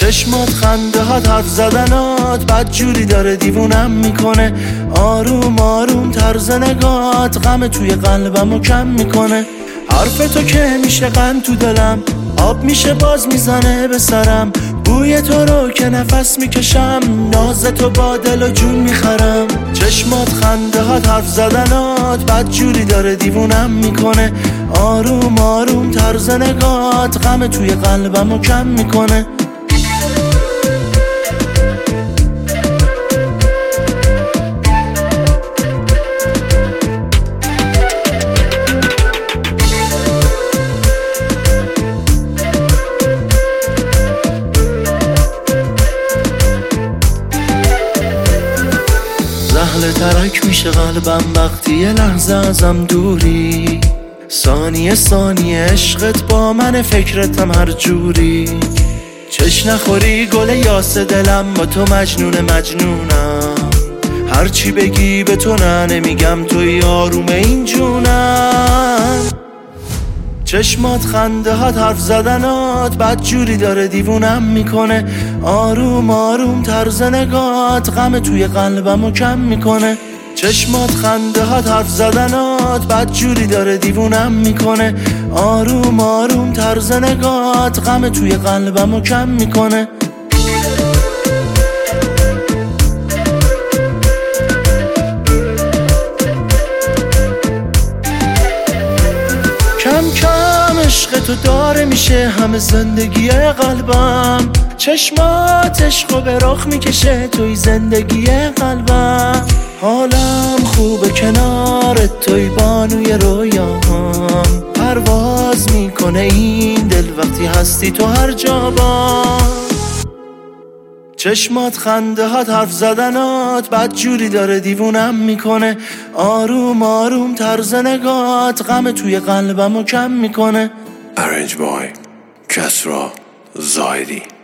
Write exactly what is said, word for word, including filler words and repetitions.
چشمات خنده هات حرف زدنات بد جوری داره دیوونم میکنه. آروم آروم طرز نگات غم توی قلبمو کم میکنه. حرف تو که میشه قند تو دلم، آب میشه باز میزنه به سرم. بوی تو رو که نفس میکشم، ناز تو با دل و جون میخرم. چشمات خنده هات حرف زدنات بد جوری داره دیوونم میکنه. آروم آروم طرز نگات غم توی قلبمو کم میکنه. زهل ترک میشه قلبم وقتی یه لحظه ازم دوری. ثانیه ثانیه عشقت با من، فکرتم هر جوری. چش نخوری گل یاس دلم، با تو مجنون مجنونم. هرچی بگی به تو نه نمیگم، توی آروم این جونم. چشمات خنده هات حرف زدنات بد جوری داره دیوونم میکنه. آروم آروم طرز نگات غم توی قلبمو کم میکنه. چشمات خنده هات حرف زدنات بد جوری داره دیوونم میکنه. آروم آروم طرز نگات غم توی قلبمو کم میکنه. کم کم عشق تو داره میشه همه زندگی قلبم. چشمات عشقو به رخ میکشه توی زندگی قلبم. حالم خوبه کنارت، توی بانوی رویاهام. پرواز میکنه این دل وقتی هستی تو هر جا با. چشمات خنده هات حرف زدنات بد جوری داره دیوونم میکنه. آروم آروم طرز نگات غم توی قلبمو کم میکنه. Arrange by کسرا زاهدی.